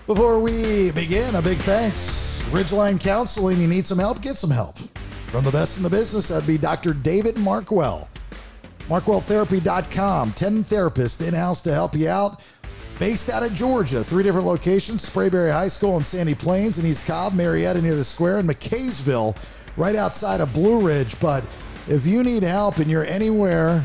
Before we begin, a big thanks. Ridgeline Counseling, you need some help? Get some help. From the best in the business, that'd be Dr. David Markwell. MarkwellTherapy.com. 10 therapists in-house to help you out. Based out of Georgia, 3 different locations, Sprayberry High School in Sandy Plains in East Cobb, Marietta near the Square, and McKaysville, right outside of Blue Ridge. But if you need help and you're anywhere,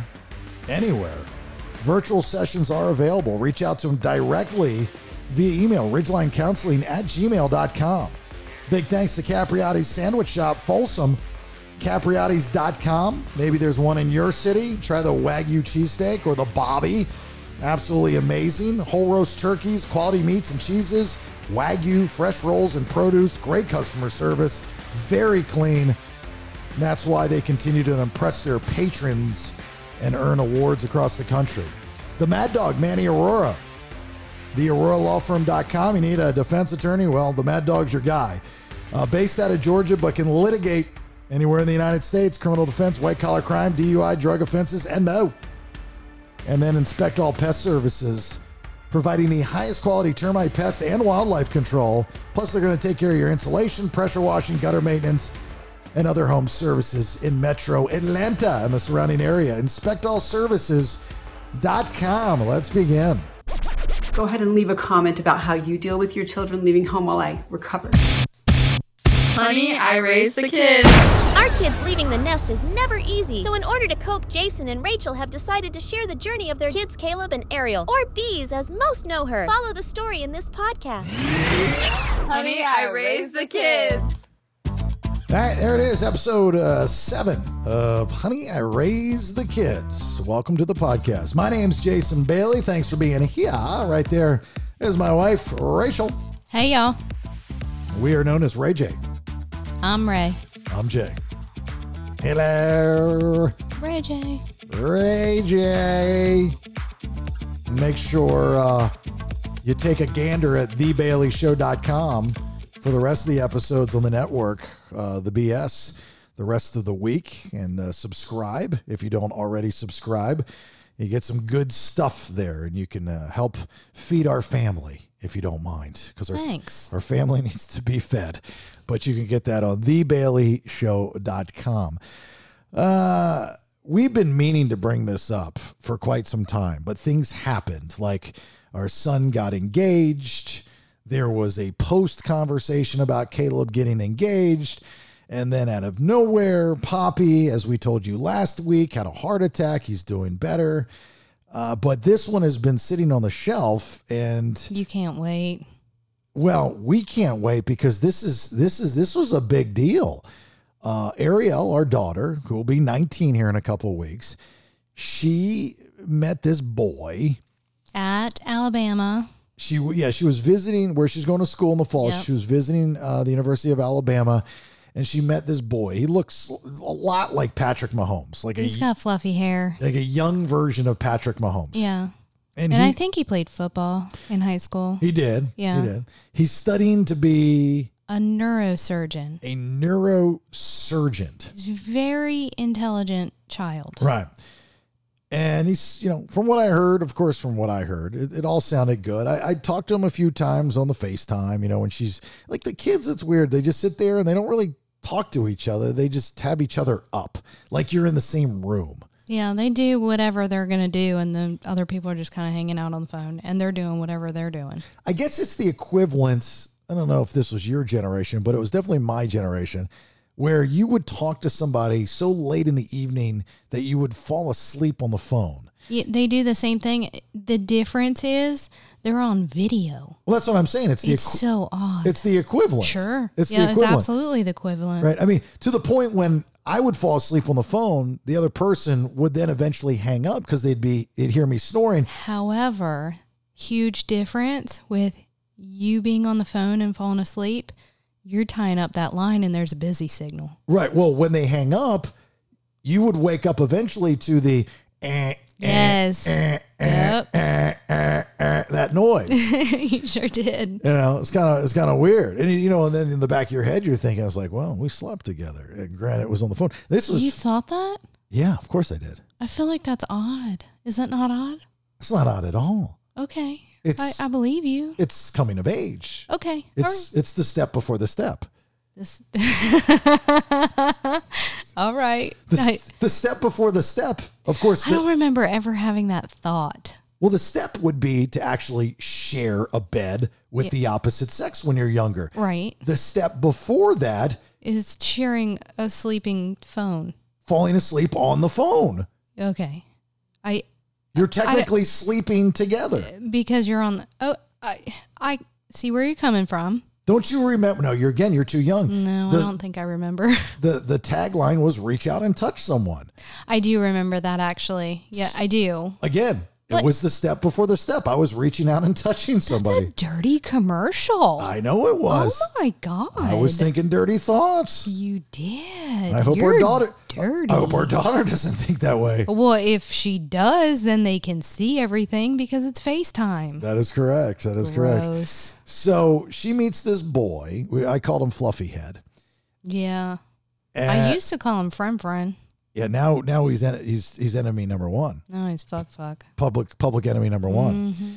virtual sessions are available. Reach out to them directly via email, ridgelinecounseling@gmail.com. Big thanks to Capriotti's Sandwich Shop, Folsom, Capriotti's.com. Maybe there's one in your city. Try the Wagyu cheesesteak or the Bobby. Absolutely amazing. Whole roast turkeys, quality meats and cheeses, Wagyu, fresh rolls and produce, great customer service, very clean. And that's why they continue to impress their patrons and earn awards across the country. The Mad Dog, Manny Arora. TheAuroraLawFirm.com. You need a defense attorney? Well, the Mad Dog's your guy. Based out of Georgia, but can litigate anywhere in the United States. Criminal defense, white-collar crime, DUI, drug offenses, and more. And then Inspect All Pest Services, providing the highest quality termite, pest, and wildlife control. Plus, they're going to take care of your insulation, pressure washing, gutter maintenance, and other home services in Metro Atlanta and the surrounding area. InspectAllServices.com. Let's begin. Go ahead and leave a comment about how you deal with your children leaving home while I recover. Honey, I raised the kids. Our kids leaving the nest is never easy. So in order to cope, Jason and Rachel have decided to share the journey of their kids, Caleb and Ariel, or Bees as most know her. Follow the story in this podcast. Honey, I raised the kids. All right, there it is, episode 7 of Honey, I Raised the Kids. Welcome to the podcast. My name's Jason Bailey. Thanks for being here. Right there is my wife, Rachel. Hey, y'all. We are known as Ray J. I'm Ray. I'm Jay. Hello. Ray J. Ray J. Make sure you take a gander at thebaileyshow.com for the rest of the episodes on the network, the BS, the rest of the week, and subscribe if you don't already subscribe. You get some good stuff there, and you can help feed our family if you don't mind, because our family needs to be fed. But you can get that on thebaileyshow.com. We've been meaning to bring this up for quite some time, but things happened. Like our son got engaged. There was a post conversation about Caleb getting engaged. And then out of nowhere, Poppy, as we told you last week, had a heart attack. He's doing better. But this one has been sitting on the shelf, and you can't wait. Well, we can't wait because this was a big deal. Ariel, our daughter, who will be 19 here in a couple of weeks, she met this boy at Alabama. She was visiting where she's going to school in the fall. Yep. She was visiting the University of Alabama, and she met this boy. He looks a lot like Patrick Mahomes. He's got fluffy hair. Like a young version of Patrick Mahomes. Yeah. And I think he played football in high school. He did. Yeah. He did. He's studying to be a neurosurgeon. A neurosurgeon. He's a very intelligent child. Right. And he's, from what I heard, it all sounded good. I talked to him a few times on the FaceTime, when she's like the kids, it's weird. They just sit there and they don't really talk to each other. They just tab each other up like you're in the same room. Yeah, they do whatever they're going to do. And then other people are just kind of hanging out on the phone and they're doing whatever they're doing. I guess it's the equivalent. I don't know if this was your generation, but it was definitely my generation, where you would talk to somebody so late in the evening that you would fall asleep on the phone. Yeah, they do the same thing. The difference is they're on video. Well, that's what I'm saying. It's so odd. It's the equivalent. Sure. It's the equivalent. It's absolutely the equivalent. Right. I mean, to the point when I would fall asleep on the phone, the other person would then eventually hang up because they'd hear me snoring. However, huge difference with you being on the phone and falling asleep. You're tying up that line and there's a busy signal. Right. Well, when they hang up, you would wake up eventually to the yes. That noise. You sure did. It's kind of weird. And and then in the back of your head you're thinking, I was like, well, we slept together. And granted, it was on the phone. You thought that? Yeah, of course I did. I feel like that's odd. Is that not odd? It's not odd at all. Okay. I believe you. It's coming of age. Okay. It's the step before the step. This. All right. The step before the step. Of course. I don't remember ever having that thought. Well, the step would be to actually share a bed with the opposite sex when you're younger. Right. The step before that is sharing a sleeping phone. Falling asleep on the phone. Okay. You're technically sleeping together. Because you're on the... I see where you're coming from. Don't you remember? No, you're too young. No, I don't think I remember. The tagline was reach out and touch someone. I do remember that, actually. Yeah, I do. Again, it was the step before the step. I was reaching out and touching somebody. That's a dirty commercial. I know it was. Oh my God. I was thinking dirty thoughts. You did. I hope You're our daughter dirty. I hope our daughter doesn't think that way. Well, if she does, then they can see everything because it's FaceTime. That is correct. That is correct. Gross. So she meets this boy. I called him Fluffy Head. Yeah. I used to call him Friend. Yeah, now he's enemy number one. No, he's fuck. Public enemy number one. Mm-hmm.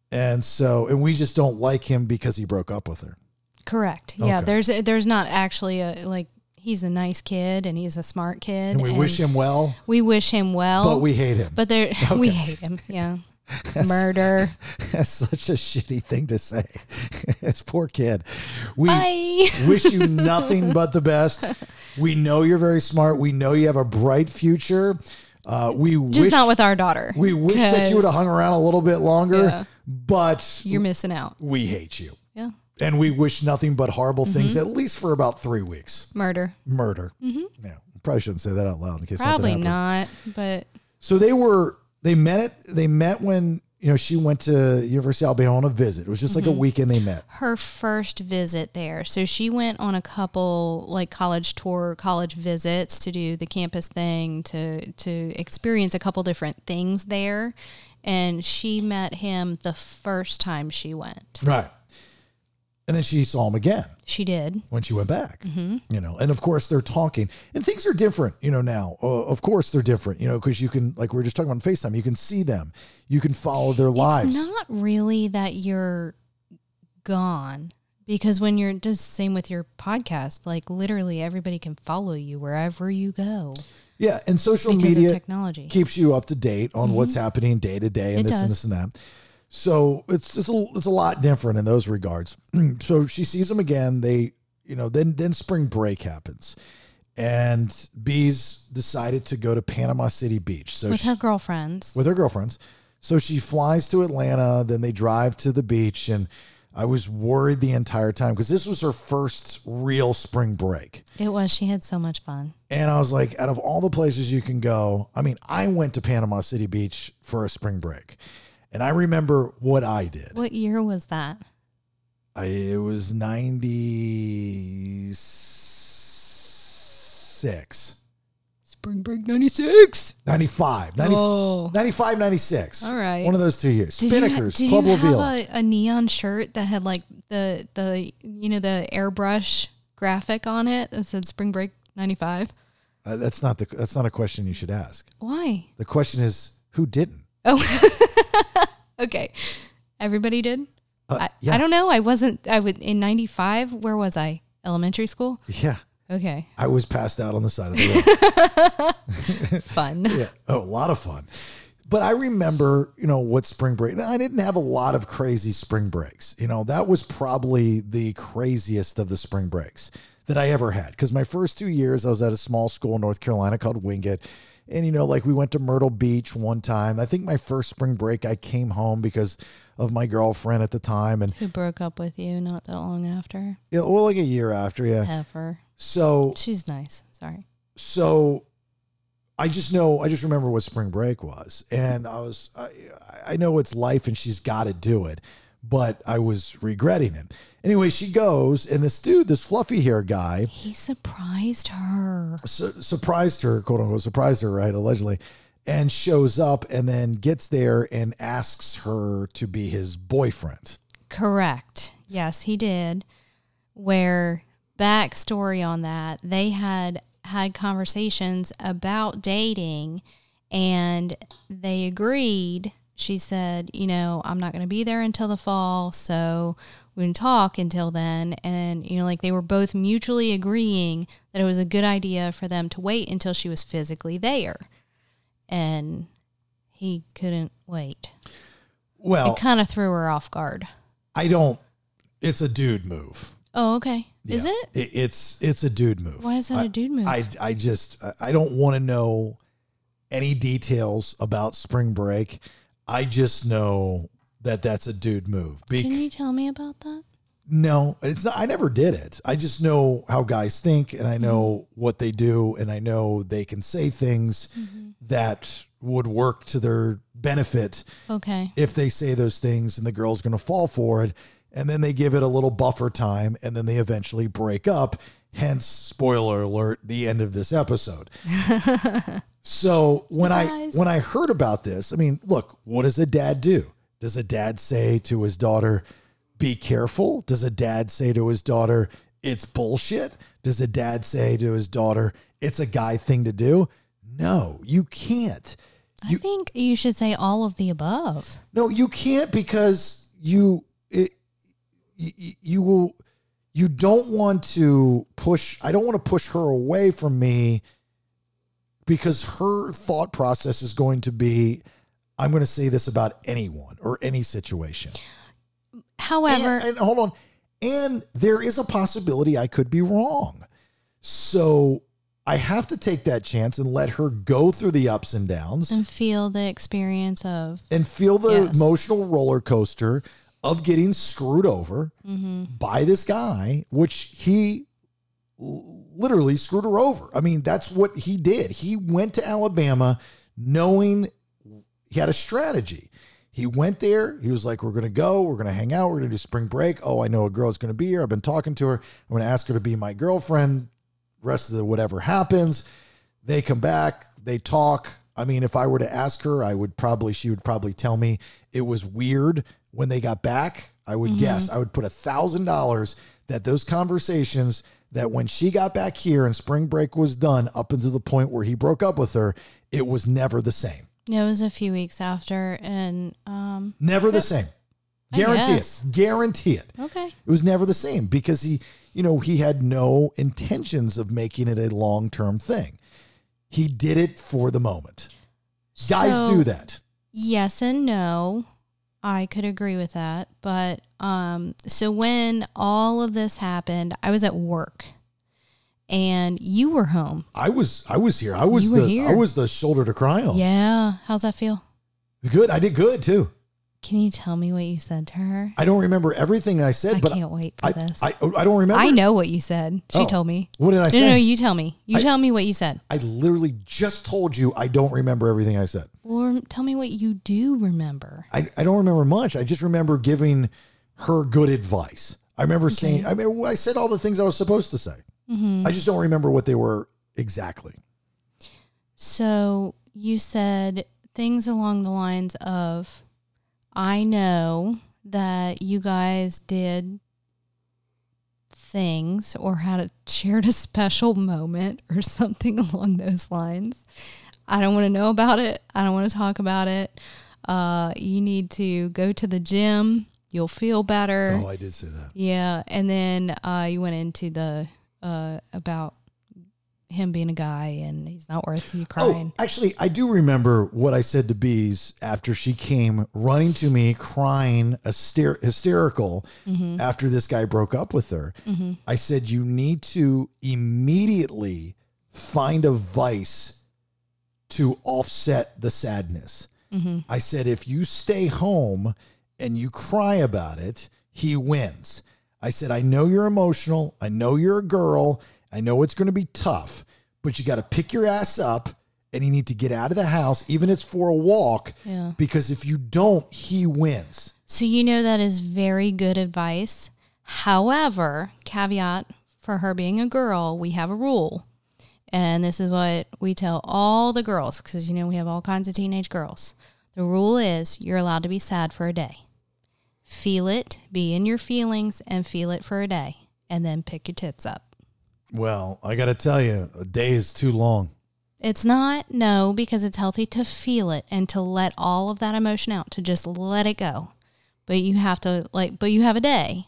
And we just don't like him because he broke up with her. Correct. Yeah, Okay. there's not actually he's a nice kid and he's a smart kid. And we wish him well. We wish him well. But we hate him. But we hate him. Yeah. Murder. That's such a shitty thing to say. This poor kid. We Bye. wish you nothing but the best. We know you're very smart. We know you have a bright future. Just not with our daughter. We wish that you would have hung around a little bit longer, but you're missing out. We hate you. Yeah. And we wish nothing but horrible things, at least for about 3 weeks. Murder. Mm-hmm. Yeah. Probably shouldn't say that out loud in case Probably something happens. not, but So they met when, she went to University of Alabama on a visit. It was just like a weekend they met. her first visit there. So she went on a couple college visits to do the campus thing, to experience a couple different things there. And she met him the first time she went. Right. And then she saw him again. She did. When she went back, and of course they're talking and things are different, now, of course they're different, because you can, like we were just talking about on FaceTime, you can see them, you can follow their lives. It's not really that you're gone, because when you're just same with your podcast, like literally everybody can follow you wherever you go. Yeah. And social because media of technology keeps you up to date on what's happening day to day and It this and does. this and that. So it's a lot different in those regards. So she sees him again. They, then spring break happens, and Bees decided to go to Panama City Beach. So with her girlfriends. So she flies to Atlanta. Then they drive to the beach, and I was worried the entire time because this was her first real spring break. It was. She had so much fun. And I was like, out of all the places you can go, I went to Panama City Beach for a spring break. And I remember what I did. What year was that? It was 96. Spring break 96. 95. 95, 96. All right. One of those 2 years. Spinnakers, Did Club you LaVille. have a neon shirt that had like the airbrush graphic on it that said Spring Break 95? That's not a question you should ask. Why? The question is, who didn't? Oh, okay. Everybody did? Yeah. I don't know. I was in 95. Where was I? Elementary school? Yeah. Okay. I was passed out on the side of the road. Fun. Yeah. Oh, a lot of fun. But I remember, what spring break. Now, I didn't have a lot of crazy spring breaks. That was probably the craziest of the spring breaks that I ever had. Because my first 2 years, I was at a small school in North Carolina called Wingate. And, we went to Myrtle Beach one time. I think my first spring break, I came home because of my girlfriend at the time. And Who broke up with you not that long after? like a year after, yeah. Heifer. So She's nice. Sorry. So I just remember what spring break was. And I know it's life and she's got to do it, but I was regretting it. Anyway, she goes, and this fluffy hair guy. He surprised her. Surprised her, quote unquote, surprised her, right? Allegedly. And shows up and then gets there and asks her to be his boyfriend. Correct. Yes, he did. Where backstory on that, they had conversations about dating, and they agreed. she said, you know, I'm not going to be there until the fall, so we didn't talk until then. And, you know, like they were both mutually agreeing that it was a good idea for them to wait until she was physically there. And he couldn't wait. Well, it kind of threw her off guard. It's a dude move. Oh, okay. Is Yeah. it? It's a dude move. Why is that a dude move? I don't want to know any details about spring break. I just know that that's a dude move. Can you tell me about that? No, it's not. I never did it. I just know how guys think, and I know what they do, and I know they can say things that would work to their benefit. Okay. If they say those things and the girl's going to fall for it, and then they give it a little buffer time, and then they eventually break up. Hence, spoiler alert, the end of this episode. So when I heard about this, I mean, look, what does a dad do? Does a dad say to his daughter, be careful? Does a dad say to his daughter, it's bullshit? Does a dad say to his daughter, it's a guy thing to do? No, you can't. I think you should say all of the above. No, you can't, because you don't want to push. I don't want to push her away from me, because her thought process is going to be, I'm going to say this about anyone or any situation. However, and hold on. And there is a possibility I could be wrong. So I have to take that chance and let her go through the ups and downs and feel the experience of, and feel the Yes. emotional roller coaster of getting screwed over by this guy, which he literally screwed her over. I mean, that's what he did. He went to Alabama knowing he had a strategy. He went there. He was like, we're going to go. We're going to hang out. We're going to do spring break. Oh, I know a girl's going to be here. I've been talking to her. I'm going to ask her to be my girlfriend. Rest of the whatever happens. They come back. They talk. I mean, if I were to ask her, she would probably tell me it was weird when they got back. I would guess. I would put $1,000 that those conversations, that when she got back here and spring break was done up until the point where he broke up with her, it was never the same. it was a few weeks after, and Never the same. Guarantee it. Guarantee it. Okay. It was never the same, because he had no intentions of making it a long-term thing. He did it for the moment. Guys So, do that. Yes and no. I could agree with that. But so when all of this happened, I was at work and you were home. I was here. I You were here. I was the shoulder to cry on. Yeah. How's that feel? It's good. I did good too. Can you tell me what you said to her? I don't remember everything I said, I but can't wait for this. I don't remember. I know what you said. She Oh. told me. What did I say? No, you tell me. You tell me what you said. I literally just told you I don't remember everything I said. Or tell me what you do remember. I don't remember much. I just remember giving her good advice. I remember saying, I said all the things I was supposed to say. I just don't remember what they were exactly. So you said things along the lines of, I know that you guys did things or shared a special moment or something along those lines. I don't want to know about it. I don't want to talk about it. You need to go to the gym. You'll feel better. Oh, I did say that. Yeah. And then you went into the about him being a guy and he's not worth you crying. Oh, actually, I do remember what I said to Bees after she came running to me, crying, hysterical after this guy broke up with her. I said, you need to immediately find a vice to offset the sadness. I said, if you stay home and you cry about it, he wins. I said, I know you're emotional. I know you're a girl. I know it's going to be tough, but you got to pick your ass up and you need to get out of the house, even if it's for a walk, because if you don't, he wins. So you know that is very good advice. However, caveat for her being a girl, we have a rule. And this is what we tell all the girls, because, we have all kinds of teenage girls. The rule is you're allowed to be sad for a day. Feel it, be in your feelings, and feel it for a day. And then pick your tits up. Well, I got to tell you, a day is too long. It's not, no, because it's healthy to feel it and to let all of that emotion out, to just let it go. But you have to, but you have a day.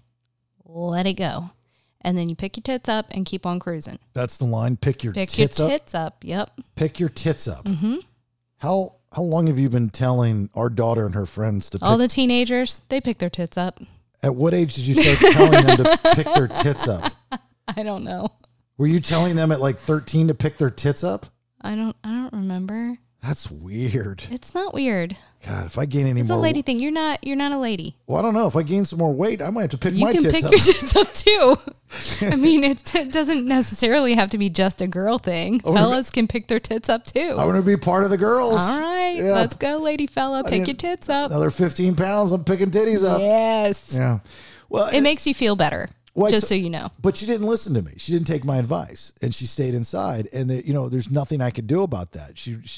Let it go. And then you pick your tits up and keep on cruising. That's the line. Pick your tits up. Yep. Pick your tits up. Mm-hmm. How long have you been telling our daughter and her friends to pick? All the teenagers, they pick their tits up. At what age did you start telling them to pick their tits up? I don't know. Were you telling them at like 13 to pick their tits up? I don't remember. That's weird. It's not weird. God, if I gain any more... It's a lady thing. You're not a lady. Well, I don't know. If I gain some more weight, I might have to pick my tits up. You can pick your tits up too. I mean, it doesn't necessarily have to be just a girl thing. Fellas can pick their tits up too. I want to be part of the girls. All right. Yeah. Let's go, lady fella. Pick your tits up. Another 15 pounds. I'm picking titties up. Yes. Yeah. Well, it makes you feel better. Just so you know. But she didn't listen to me. She didn't take my advice, and she stayed inside. And there's nothing I could do about that.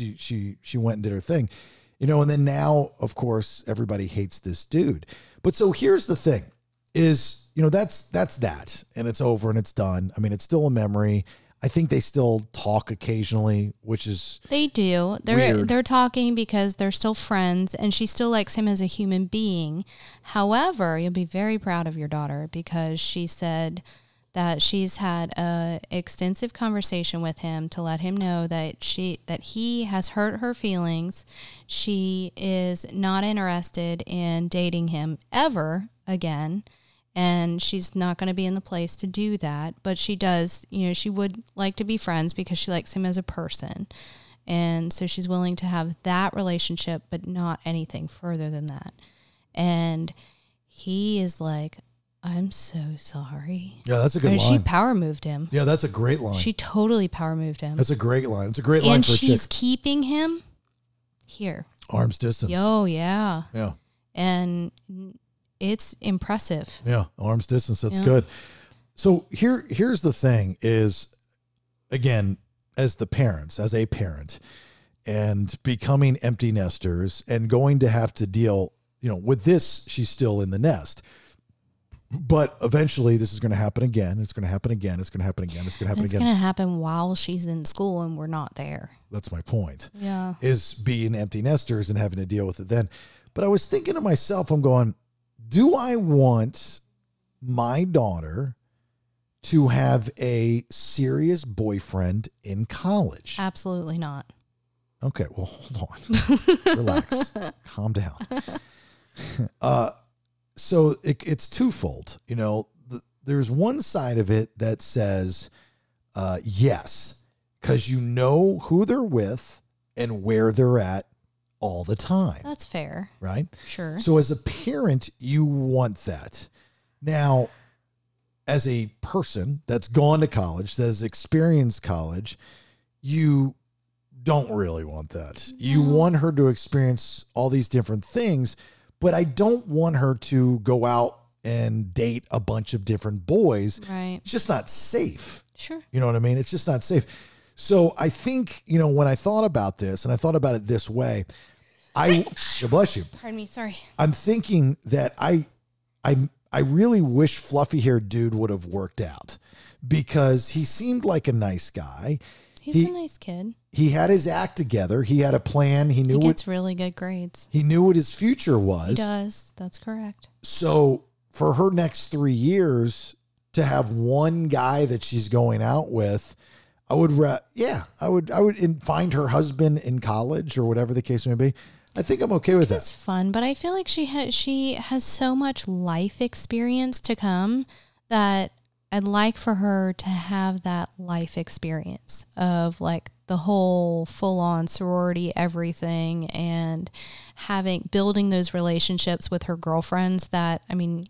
She went and did her thing, And then now, of course, everybody hates this dude. But so here's the thing: is that's that, and it's over and it's done. I mean, it's still a memory. I think they still talk occasionally, which is they do. They're talking because they're still friends, and she still likes him as a human being. However, you'll be very proud of your daughter because she said that she's had a extensive conversation with him to let him know that he has hurt her feelings. She is not interested in dating him ever again. And she's not going to be in the place to do that. But she does, she would like to be friends because she likes him as a person. And so she's willing to have that relationship, but not anything further than that. And he is like, I'm so sorry. Yeah, that's a good line. She power moved him. Yeah, that's a great line. She totally power moved him. That's a great line. It's a great line and for a chick. And she's keeping him here. Arm's distance. Oh, yeah. Yeah. And... it's impressive. Yeah, arm's distance. That's good. So here's the thing is, again, as a parent and becoming empty nesters and going to have to deal, with this, she's still in the nest. But eventually this is going to happen again. It's going to happen again. It's going to happen again. It's going to happen again. It's going to happen while she's in school and we're not there. That's my point. Yeah. Is being empty nesters and having to deal with it then. But I was thinking to myself, I'm going, do I want my daughter to have a serious boyfriend in college? Absolutely not. Okay, well, hold on. Relax. Calm down. So it's twofold. There's one side of it that says, yes, because you know who they're with and where they're at all the time. That's fair. Right? Sure. So as a parent, you want that. Now, as a person that's gone to college, that has experienced college, you don't really want that. No. You want her to experience all these different things, but I don't want her to go out and date a bunch of different boys. Right. It's just not safe. Sure. You know what I mean? It's just not safe. So I think, when I thought about this, and I thought about it this way, bless you. Pardon me, sorry. I'm thinking that I really wish fluffy haired dude would have worked out because he seemed like a nice guy. He's a nice kid. He had his act together. He had a plan. He gets really good grades. He knew what his future was. He does. That's correct. So for her next 3 years to have one guy that she's going out with, I would find her husband in college or whatever the case may be. I think I'm okay with that. It's fun, but I feel like she has so much life experience to come that I'd like for her to have that life experience of like the whole full-on sorority everything and building those relationships with her girlfriends that,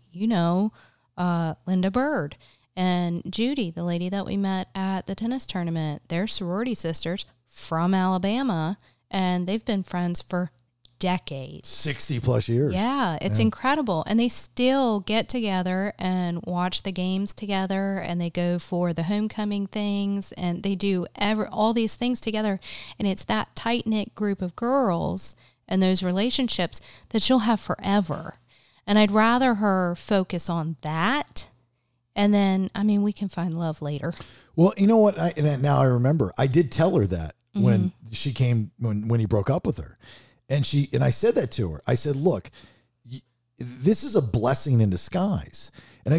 Linda Bird and Judy, the lady that we met at the tennis tournament, they're sorority sisters from Alabama, and they've been friends for decades. 60 plus years. Yeah, it's incredible. And they still get together and watch the games together, and they go for the homecoming things, and they do all these things together. And it's that tight-knit group of girls and those relationships that she'll have forever. And I'd rather her focus on that. And then, we can find love later. Well, you know what? Now I remember. I did tell her that when she came, when he broke up with her. And I said that to her. I said, look, this is a blessing in disguise. And I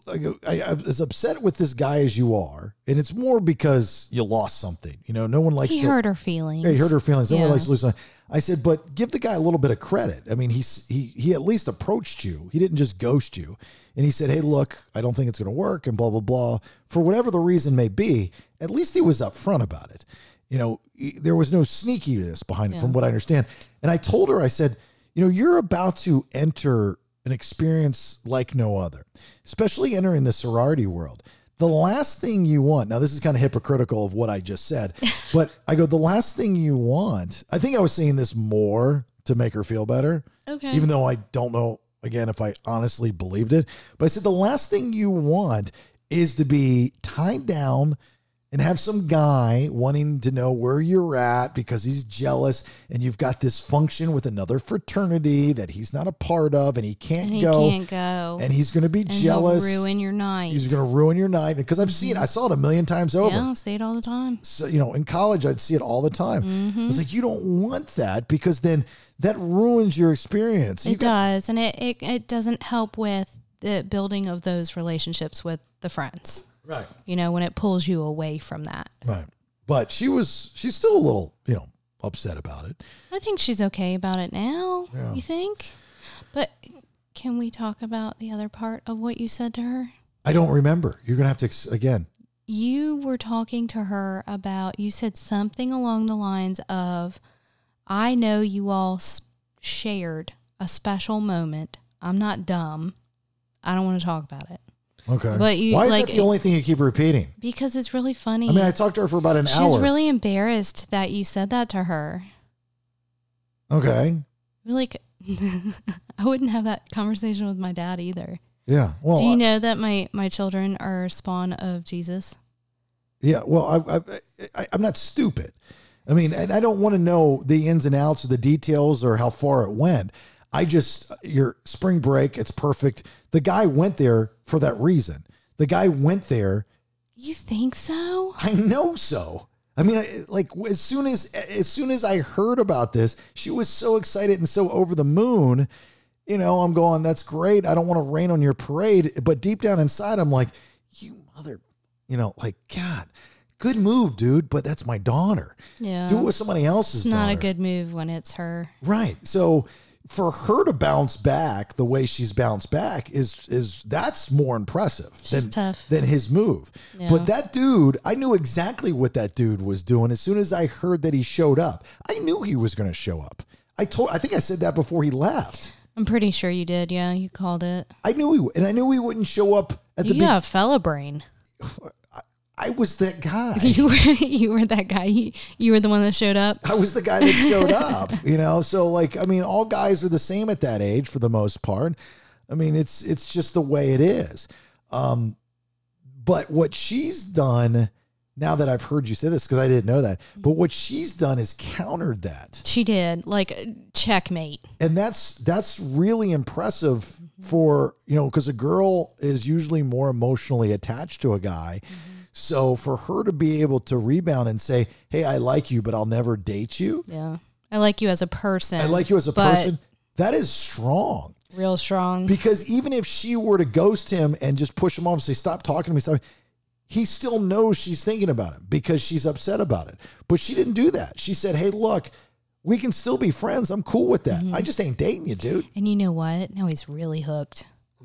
was upset with this guy as you are. And it's more because you lost something. You know, no one likes He hurt her feelings. Yeah, he hurt her feelings. No one Yeah. likes to lose something. I said, but give the guy a little bit of credit. I mean, he at least approached you. He didn't just ghost you. And he said, hey, look, I don't think it's going to work and blah, blah, blah. For whatever the reason may be, at least he was upfront about it. You know, there was no sneakiness behind it from what I understand. And I told her, I said, you know, you're about to enter an experience like no other, especially entering the sorority world. The last thing you want, now this is kind of hypocritical of what I just said, but I go, the last thing you want, I think I was saying this more to make her feel better. Okay. Even though I don't know, again, if I honestly believed it, but I said, the last thing you want is to be tied down and have some guy wanting to know where you're at because he's jealous and you've got this function with another fraternity that he's not a part of and he can't go. And he's going to be jealous. He'll ruin your night. He's going to ruin your night. Because I saw it a million times over. Yeah, I see it all the time. So, you know, in college, I'd see it all the time. It's like, you don't want that because then that ruins your experience. It does. And it doesn't help with the building of those relationships with the friends. Right. You know, when it pulls you away from that. Right. But she's still a little, you know, upset about it. I think she's okay about it now. Yeah. You think? But can we talk about the other part of what you said to her? I don't remember. You're going to have to, again. You were talking to her about, you said something along the lines of, I know you all shared a special moment. I'm not dumb. I don't want to talk about it. Okay. But why is that the only thing you keep repeating? Because it's really funny. I mean, I talked to her for about an hour. She's really embarrassed that you said that to her. Okay. Like, I wouldn't have that conversation with my dad either. Yeah. Well, do you know that my children are spawn of Jesus? Yeah. Well, I'm not stupid. I mean, and I don't want to know the ins and outs or the details or how far it went. Your spring break, it's perfect. The guy went there for that reason. The guy went there. You think so? I know so. I mean, as soon as I heard about this, she was so excited and so over the moon. You know, I'm going, that's great. I don't want to rain on your parade. But deep down inside, I'm like, you mother, you know, like, God, good move, dude. But that's my daughter. Yeah. Do it with somebody else's It's not daughter. a good move when it's her. Right. So for her to bounce back the way she's bounced back is that's more impressive than his move. Yeah. But that dude, I knew exactly what that dude was doing. As soon as I heard that he showed up, I knew he was going to show up. I think I said that before he left. I'm pretty sure you did. Yeah, you called it. I knew he would, and I knew he wouldn't show up at the You got a fella brain. I was that guy. You were that guy. You were the one that showed up. I was the guy that showed up, you know? So like, I mean, all guys are the same at that age for the most part. I mean, it's just the way it is. But what she's done, now that I've heard you say this, because I didn't know that, but what she's done is countered that. She did, like, checkmate. And that's really impressive for, you know, because a girl is usually more emotionally attached to a guy. Mm-hmm. So for her to be able to rebound and say, hey, I like you, but I'll never date you. Yeah. I like you as a person. I like you as a person. That is strong. Real strong. Because even if she were to ghost him and just push him off and say, stop talking to me, he still knows she's thinking about him because she's upset about it. But she didn't do that. She said, hey, look, we can still be friends. I'm cool with that. I just ain't dating you, dude. And you know what? Now he's really hooked.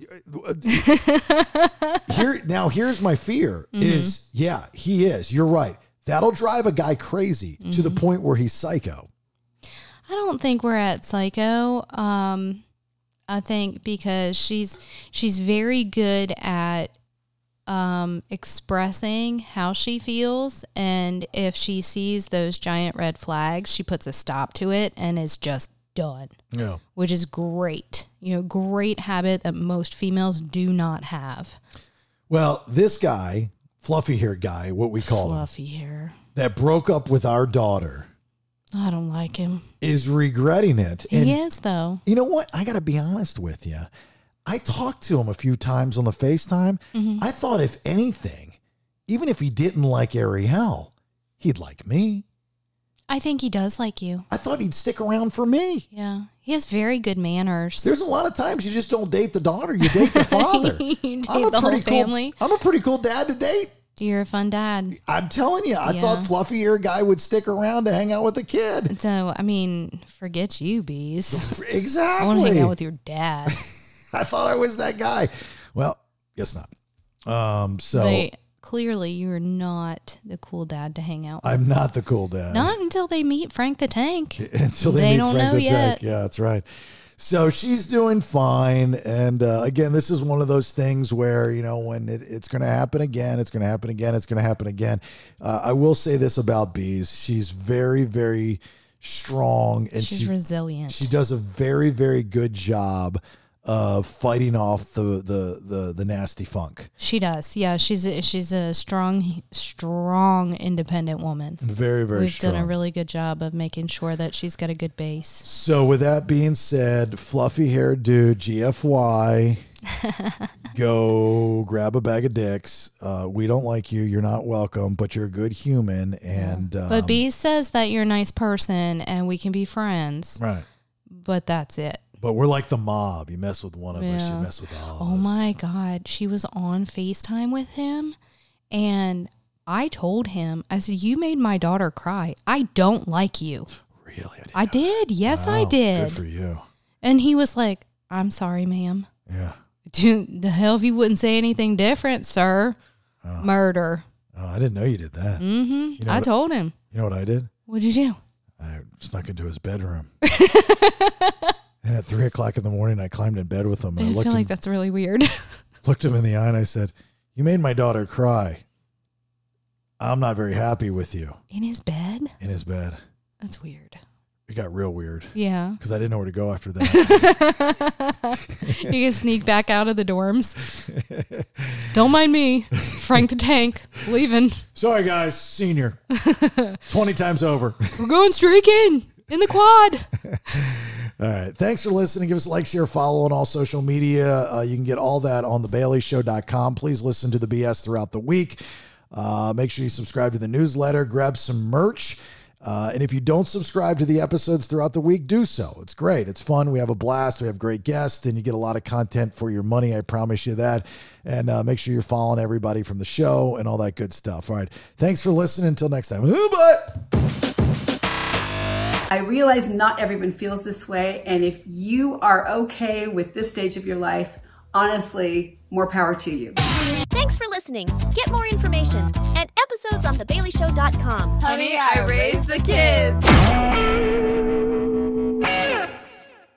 Here's my fear is, yeah, he is. You're right. That'll drive a guy crazy to the point where he's psycho. I don't think we're at psycho. I think because she's very good at expressing how she feels, and if she sees those giant red flags, she puts a stop to it and is just done. Yeah. Which is great. You know, great habit that most females do not have. Well, this guy, fluffy haired guy, what we call Fluffy hair. that broke up with our daughter, I don't like him. is regretting it. And He is, though. you know what? I got to be honest with you. I talked to him a few times on the FaceTime. I thought, if anything, even if he didn't like Ariel, he'd like me. I think he does like you. I thought he'd stick around for me. Yeah. He has very good manners. There's a lot of times you just don't date the daughter, you date the father. You date the whole family. I'm a pretty cool dad to date. You're a fun dad. I'm telling you, I thought fluffy ear guy would stick around to hang out with the kid. So, I mean, forget you, Bees. Exactly. I want to hang out with your dad. I thought I was that guy. Well, guess not. Clearly, you're not the cool dad to hang out with. I'm not the cool dad. Not until they meet Frank the Tank. Until they meet don't Frank know the yet. Tank. Yeah, that's right. So she's doing fine. And again, this is one of those things where, you know, when it's going to happen again, it's going to happen again, it's going to happen again. I will say this about Bees. She's very, very strong. And She's resilient. She does a very, very good job of fighting off the nasty funk. She does. Yeah, she's a strong, independent woman. Very, very strong. We've done a really good job of making sure that she's got a good base. So with that being said, fluffy haired dude, GFY, go grab a bag of dicks. We don't like you. You're not welcome, but you're a good human. And but B says that you're a nice person and we can be friends. Right. But that's it. But we're like the mob. You mess with one of us, you mess with all of us. Oh my God. She was on FaceTime with him and I told him, I said, you made my daughter cry. I don't like you. Really? I did. Yes, Wow, I did. Good for you. And he was like, I'm sorry, ma'am. Yeah. The hell if you wouldn't say anything different, sir. Murder. Oh, I didn't know you did that. Mm-hmm. You know I told him. You know what I did? What'd you do? I snuck into his bedroom. And at 3:00 in the morning, I climbed in bed with him. And I feel like that's really weird. Looked him in the eye and I said, you made my daughter cry. I'm not very happy with you. In his bed? In his bed. That's weird. It got real weird. Yeah. Because I didn't know where to go after that. You can sneak back out of the dorms. Don't mind me. Frank the Tank. Leaving. Sorry, guys. Senior. 20 times over. We're going streaking in the quad. All right. Thanks for listening. Give us a like, share, follow on all social media. You can get all that on thebaileyshow.com. Please listen to the BS throughout the week. Make sure you subscribe to the newsletter. Grab some merch. And if you don't subscribe to the episodes throughout the week, do so. It's great. It's fun. We have a blast. We have great guests, and you get a lot of content for your money. I promise you that. And make sure you're following everybody from the show and all that good stuff. All right. Thanks for listening. Until next time. Bye. I realize not everyone feels this way, and if you are okay with this stage of your life, honestly, more power to you. Thanks for listening. Get more information and episodes on thebaileyshow.com. Honey, I raised the kids.